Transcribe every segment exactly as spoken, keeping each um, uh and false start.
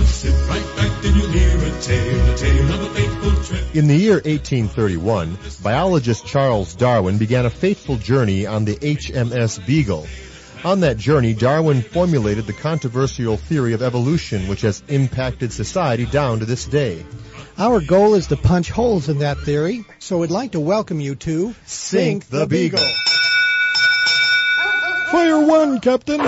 Sit right back and you'll hear a tale, a tale of a faithful trip. In the year eighteen thirty-one, biologist Charles Darwin began a fateful journey on the H M S Beagle. On that journey, Darwin formulated the controversial theory of evolution, which has impacted society down to this day. Our goal is to punch holes in that theory, so we'd like to welcome you to Sink the Beagle. Fire one, Captain.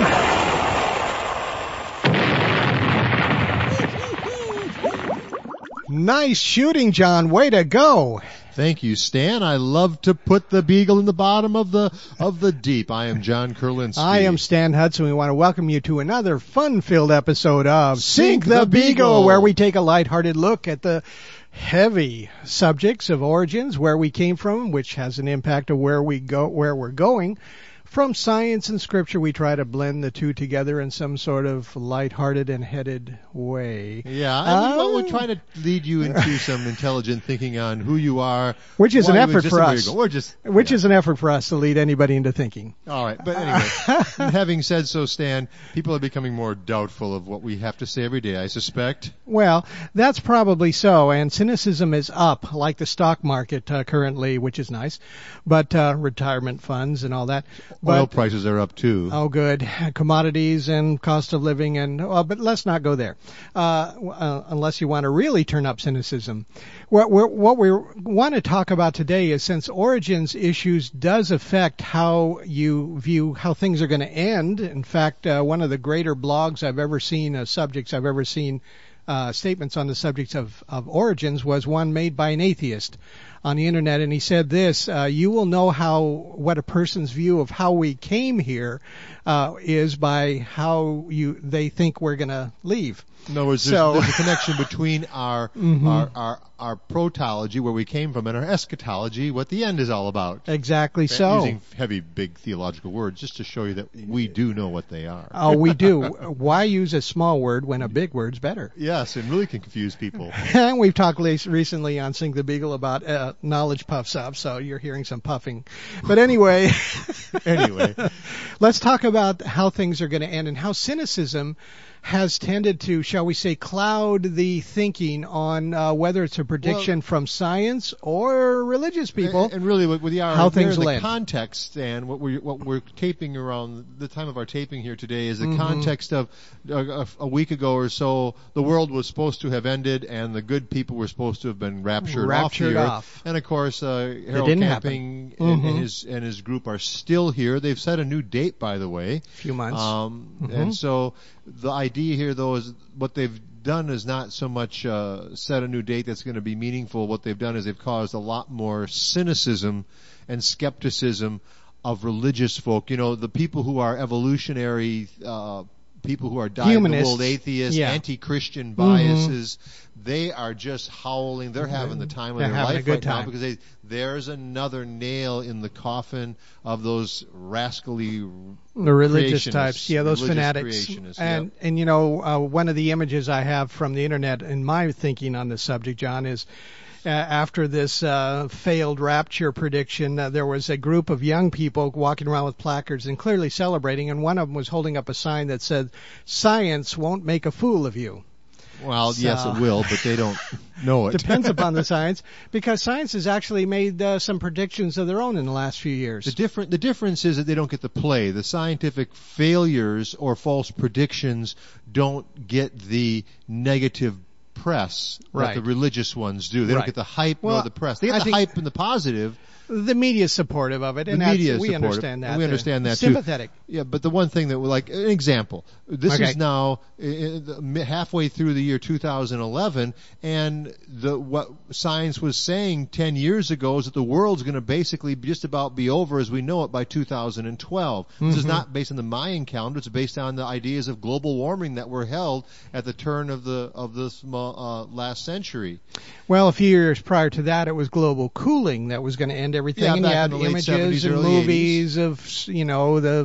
Nice shooting, John. Way to go. Thank you, Stan. I love to put the beagle in the bottom of the of the deep. I am John Kurlinski. I am Stan Hudson. We want to welcome you to another fun-filled episode of Sink Sink the, the Beagle, Beagle, where we take a lighthearted look at the heavy subjects of origins, where we came from, which has an impact of where we go, where we're going. From science and scripture, we try to blend the two together in some sort of lighthearted and headed way. Yeah, I Uh, mean, we're trying to lead you into some intelligent thinking on who you are. Which is why an you effort exist, for and where us. you go. We're just, Which yeah. is an effort for us to lead anybody into thinking. All right, but anyway, having said so, Stan, people are becoming more doubtful of what we have to say every day, I suspect. Well, that's probably so, and cynicism is up, like the stock market uh, currently, which is nice, but uh, retirement funds and all that. But, Oil prices are up too. Oh, good. Commodities and cost of living, and well, but let's not go there, uh, uh, unless you want to really turn up cynicism. What, we're, what we want to talk about today is, since origins issues does affect how you view how things are going to end. In fact, uh, one of the greater blogs I've ever seen, uh, subjects I've ever seen, uh, statements on the subjects of, of origins, was one made by an atheist on the internet, and he said this: uh, you will know how what a person's view of how we came here uh, is by how you they think we're going to leave. In other words, So- there's, there's a connection between our, Mhm. our our our protology, where we came from, and our eschatology, what the end is all about. Exactly so. Using heavy, big theological words just to show you that we do know what they are. Oh, we do. Why use a small word when a big word's better? Yes, it really can confuse people. And we've talked le- recently on Sink the Beagle about uh, knowledge puffs up, so you're hearing some puffing. But anyway, Anyway. let's talk about how things are going to end and how cynicism has tended to, shall we say, cloud the thinking on uh, whether it's a prediction Well- from science or religious people. And, and really, what we are How there things in the land. context, and what we're what we're taping around the time of our taping here today is the Mhm. context of uh, a, a week ago or so, the world was supposed to have ended, and the good people were supposed to have been raptured, Raptured off the off. earth. And of course, uh, Harold didn't Camping happen. and, Mhm. and his and his group are still here. They've set a new date, by the way. Few months. Um, Mhm. And so the idea here, though, is what they've done is not so much uh, set a new date that's going to be meaningful. What they've done is they've caused a lot more cynicism and skepticism of religious folk. You know, the people who are evolutionary, uh, people who are Humanists. dyed-in-the-wool atheists, Yeah. anti-Christian biases, they are just howling. They're having the time of They're their having a life good right now time. because they, there's another nail in the coffin of those rascally The religious creationists, types, yeah, those religious fanatics, creationists, and yep. and you know, uh, one of the images I have from the internet in my thinking on this subject, John, is uh, after this uh, failed rapture prediction, uh, there was a group of young people walking around with placards and clearly celebrating, and one of them was holding up a sign that said, "Science won't make a fool of you." Well, So- yes, it will, but they don't know it. Depends upon the science, because science has actually made uh, some predictions of their own in the last few years. The different the difference is that they don't get the play. The scientific failures or false predictions don't get the negative press Right. that the religious ones do. They Right. don't get the hype Well, nor the press. They get I the think- hype and the positive. The media is supportive of it, The and that's, media is we supportive, understand that. and we They're understand that too. sympathetic. Yeah, but the one thing that, like, an example. This Okay. is now uh, uh, halfway through the year two thousand eleven, and the what science was saying ten years ago is that the world's going to basically just about be over as we know it by two thousand twelve. This is Mhm. not based on the Mayan calendar; it's based on the ideas of global warming that were held at the turn of the of this uh, last century. Well, a few years prior to that, it was global cooling that was going to end everything. Yeah, and back you in had the late images seventies, and early movies of, you know, the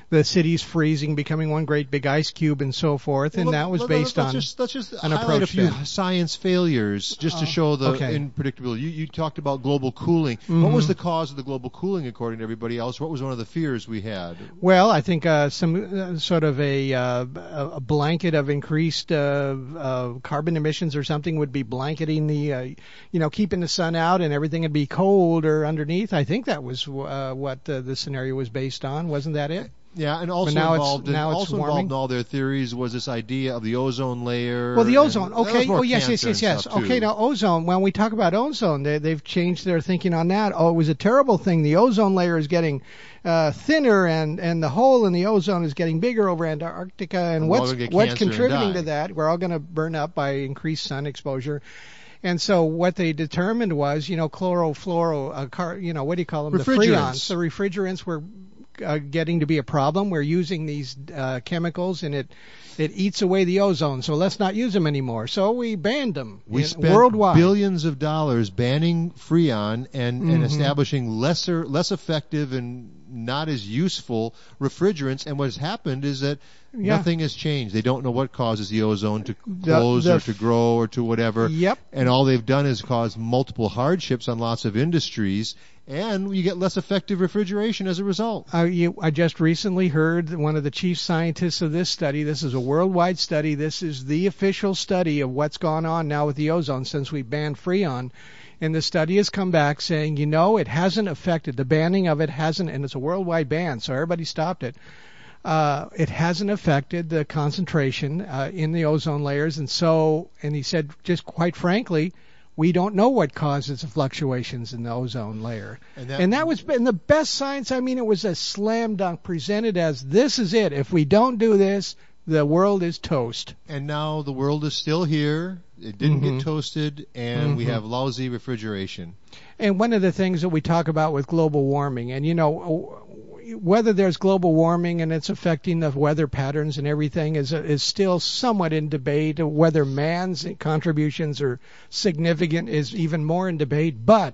the cities freezing, becoming one great big ice cube, and so forth. Well, and look, that was let- based let's on just, let's just an highlight a approach few then. science failures just to Uh, show the okay. unpredictability. You, you talked about global cooling. Mhm. What was the cause of the global cooling according to everybody else? What was one of the fears we had? Well, I think uh, some uh, sort of a, uh, a blanket of increased uh, uh, carbon emissions or something would be blanketing the, uh, you know, keeping the sun out and everything would be cold or underneath. I think that was uh, what uh, the scenario was based on. Wasn't that it? Yeah, and also now it's- involved in, now it's also warming? involved in all their theories was this idea of the ozone layer. Well, the ozone. and that was Okay. more Oh, yes, yes, cancer yes, and yes. stuff, too. Okay. Now, ozone. When we talk about ozone, they, they've changed their thinking on that. Oh, it was a terrible thing. The ozone layer is getting uh, thinner, and and the hole in the ozone is getting bigger over Antarctica. And And we're all what's gonna get what's cancer and contributing die. to that? We're all going to burn up by increased sun exposure. And so what they determined was, you know, chlorofluoro, uh, car, you know, what do you call them? The Refrigerants. freons. The refrigerants were uh, getting to be a problem. We're using these uh, chemicals, and it it eats away the ozone. So let's not use them anymore. So we banned them We in- spent worldwide. billions of dollars banning Freon and, and Mhm. establishing lesser, less effective and not as useful refrigerants. And what's happened is that Yeah. nothing has changed. They don't know what causes the ozone to The- close the or to grow or to whatever. Yep. And all they've done is cause multiple hardships on lots of industries. And you get less effective refrigeration as a result. Uh, you, I just recently heard that one of the chief scientists of this study. This is a worldwide study. This is the official study of what's gone on now with the ozone since we banned Freon. And the study has come back saying, you know, it hasn't affected, the banning of it hasn't, and it's a worldwide ban, so everybody stopped it. Uh, it hasn't affected the concentration uh, in the ozone layers. And so, and he said, just quite frankly, we don't know what causes the fluctuations in the ozone layer. And that- and that was in the best science. I mean, it was a slam dunk presented as this is it. If we don't do this, the world is toast. And now the world is still here. It didn't Mhm. get toasted, and we Mhm. have lousy refrigeration. And one of the things that we talk about with global warming, and you know, whether there's global warming and it's affecting the weather patterns and everything is is still somewhat in debate. Whether man's contributions are significant is even more in debate. But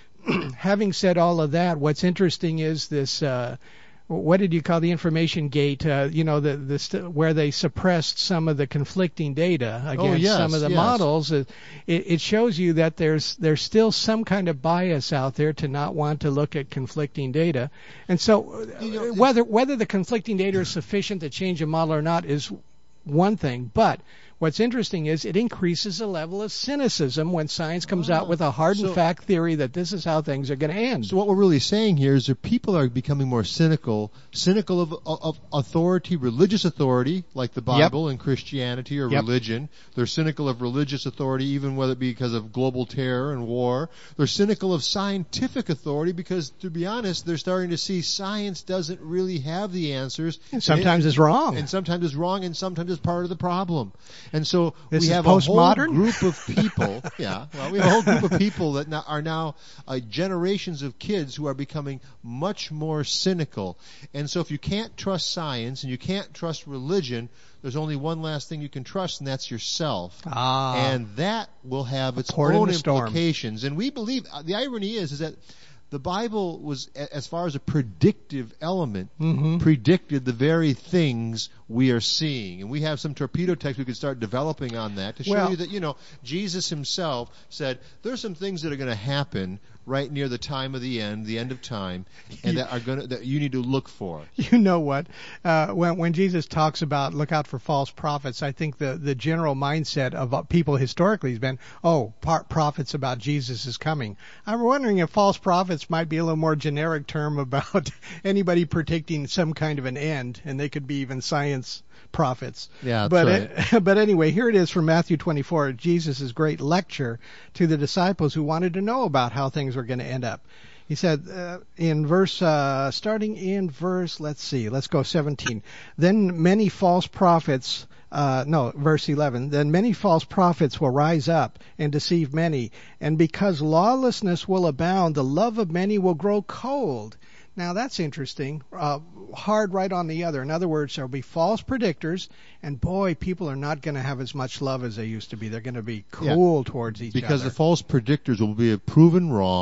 having said all of that, what's interesting is this. Uh, what did you call the information gate? Uh, you know, the the st- where they suppressed some of the conflicting data against yes, some of the yes. models. It, it shows you that there's there's still some kind of bias out there to not want to look at conflicting data. And so, uh, You know, whether whether the conflicting data is sufficient to change a model or not is one thing, but what's interesting is it increases the level of cynicism when science comes out with a hard and so- fact theory that this is how things are going to end. So what we're really saying here is that people are becoming more cynical, cynical of, of authority, religious authority, like the Bible and Christianity or Yep. religion. They're cynical of religious authority, even whether it be because of global terror and war. They're cynical of scientific authority because, to be honest, they're starting to see science doesn't really have the answers. And sometimes it's wrong. And sometimes it's wrong, and sometimes it's part of the problem. And so This we is have a whole postmodern? group of people. Yeah, well, we have a whole group of people that now, are now uh, generations of kids who are becoming much more cynical. And so, if you can't trust science and you can't trust religion, there's only one last thing you can trust, and that's yourself. Ah. And that will have its port in own the storm. implications. And we believe uh, the irony is is that the Bible was, a- as far as a predictive element, Mhm. predicted the very things we are seeing. And we have some torpedo text we could start developing on that to show Well- you that, you know, Jesus himself said there's some things that are going to happen right near the time of the end, the end of time, and that are going to, that you need to look for. You know what? Uh, when when Jesus talks about look out for false prophets, I think the the general mindset of uh, people historically has been, oh, par- prophets about Jesus is coming. I'm wondering if false prophets might be a little more generic term about anybody predicting some kind of an end, and they could be even science prophets. Yeah, that's but right. it, but anyway, here it is from Matthew twenty-four, Jesus' great lecture to the disciples who wanted to know about how things were going to end up. He said uh, in verse, uh, starting in verse, let's see, let's go seventeen. Then many false prophets, uh, no, verse eleven. Then many false prophets will rise up and deceive many, and because lawlessness will abound, the love of many will grow cold. Now that's interesting. Uh, hard right on the other. In other words, there will be false predictors, and boy, people are not going to have as much love as they used to be. They're going to be cool towards each Because other. the false predictors will be proven wrong,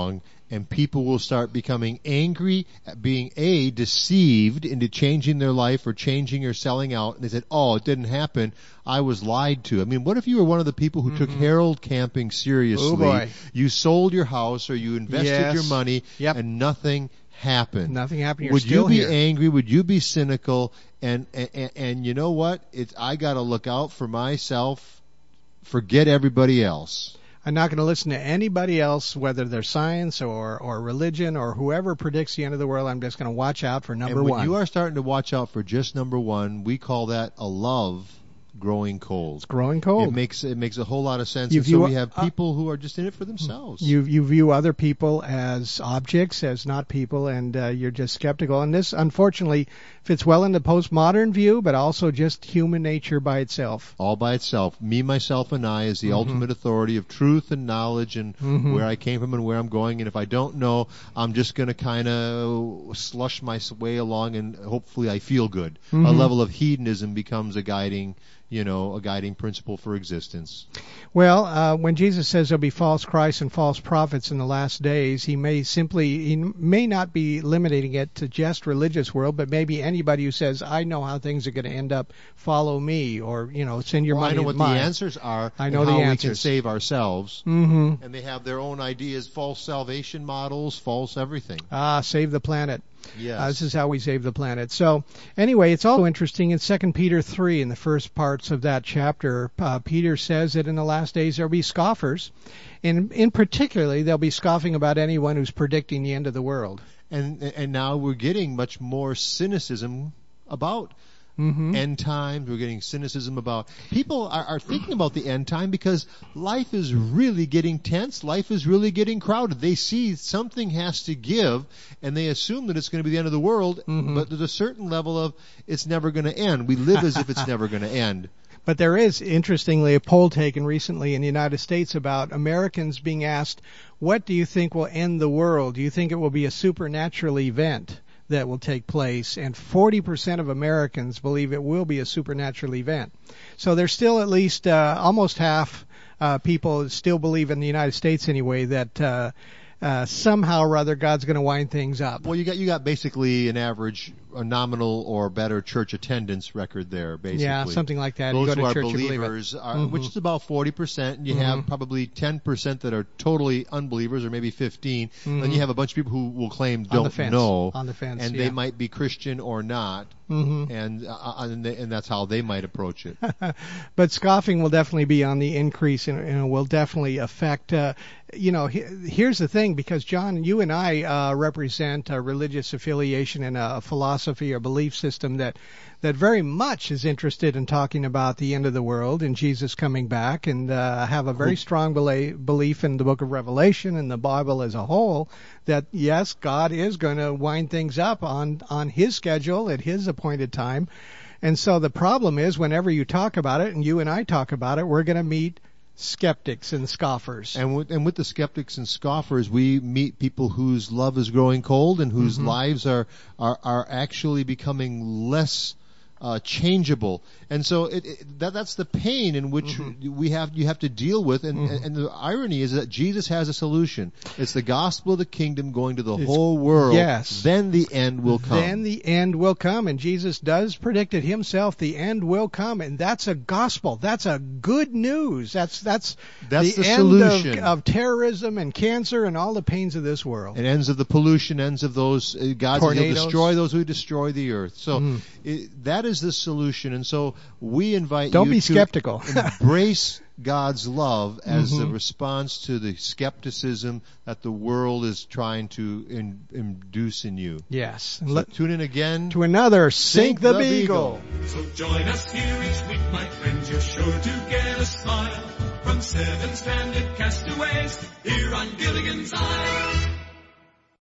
and people will start becoming angry at being A, deceived into changing their life or changing or selling out, and they said, oh, it didn't happen, I was lied to. I mean, what if you were one of the people who mm-hmm. took Harold Camping seriously? Oh boy. You sold your house or you invested yes. your money yep. and nothing happened. Nothing happened. You're Would still you be here. angry? Would you be cynical? And, and, and you know what? It's, I gotta look out for myself. Forget everybody else. I'm not going to listen to anybody else, whether they're science or, or religion or whoever predicts the end of the world. I'm just going to watch out for number and when one. You are starting to watch out for just number one. We call that a love growing cold. It's growing cold. It makes it makes a whole lot of sense. You And view, so we have uh, people who are just in it for themselves. You you view other people as objects, as not people, and uh, you're just skeptical. And this, unfortunately, fits well into postmodern view, but also just human nature by itself. All by itself. Me, myself, and I is the mm-hmm. ultimate authority of truth and knowledge and mm-hmm. where I came from and where I'm going. And if I don't know, I'm just going to kind of slush my way along and hopefully I feel good. Mm-hmm. A level of hedonism becomes a guiding you know, a guiding principle for existence. Well, uh, when Jesus says there'll be false Christs and false prophets in the last days, he may simply, he may not be limiting it to just religious world, but maybe anybody who says, I know how things are going to end up, follow me, or, you know, send your well, money I know what mine. the answers are. I know and the how answers. we can save ourselves. Mm-hmm. And they have their own ideas, false salvation models, false everything. Ah, save the planet. Yes. Uh, this is how we save the planet. So, anyway, it's also interesting in Second Peter three, in the first parts of that chapter, uh, Peter says that in the last days there will be scoffers, and in particularly they'll be scoffing about anyone who's predicting the end of the world. And and now we're getting much more cynicism about mm-hmm. end times. We're getting cynicism about people are, are thinking about the end time because life is really getting tense. Life is really getting crowded. They see something has to give, and they assume that it's going to be the end of the world. Mm-hmm. But there's a certain level of it's never going to end. We live as if it's never going to end. But there is, interestingly, a poll taken recently in the United States about Americans being asked, what do you think will end the world? Do you think it will be a supernatural event that will take place? And forty percent of Americans believe it will be a supernatural event. So there's still at least uh, almost half uh, people still believe in the United States anyway that uh, uh, somehow or other God's going to wind things up. Well, you got you got basically an average, a nominal or better church attendance record there, basically. Yeah, something like that. Those you go who to are church, believers, you believe it. are, Mm-hmm. which is about forty percent, and you mm-hmm. have probably ten percent that are totally unbelievers, or maybe fifteen. Mm-hmm. Then you have a bunch of people who will claim On the don't fence. know, On the fence, and yeah. they might be Christian or not. Mm-hmm. And, uh, and they, and that's how they might approach it. But scoffing will definitely be on the increase and, and will definitely affect, uh, you know, he, here's the thing, because John, you and I uh, represent a religious affiliation and a philosophy or belief system that that very much is interested in talking about the end of the world and Jesus coming back, and uh, have a very strong bela- belief in the book of Revelation and the Bible as a whole, that yes, God is going to wind things up on, on his schedule at his appointed time. And so the problem is, whenever you talk about it, and you and I talk about it, we're going to meet skeptics and scoffers. And with, and with the skeptics and scoffers, we meet people whose love is growing cold and whose mm-hmm. lives are, are, are actually becoming less Uh, changeable, and so it, it, that that's the pain in which mm-hmm. we have you have to deal with, and, mm-hmm. and the irony is that Jesus has a solution. It's the gospel of the kingdom going to the It's, whole world. Yes. Then the end will come. Then the end will come, and Jesus does predict it himself. The end will come, and that's a gospel. That's a good news. That's that's That's the, the end solution. of, of terrorism and cancer and all the pains of this world. And ends of the pollution, ends of those uh, God says he'll Tornadoes. destroy those who destroy the earth. So Mm. it, that is the solution. And so we invite Don't you be to skeptical. embrace God's love as Mhm. a response to the skepticism that the world is trying to in, induce in you. Yes. So Let, tune in again. to another Sink, Sink the, the Beagle. Beagle. So join us here each week, my friends. You're sure to get a smile from seven stranded castaways here on Gilligan's Island.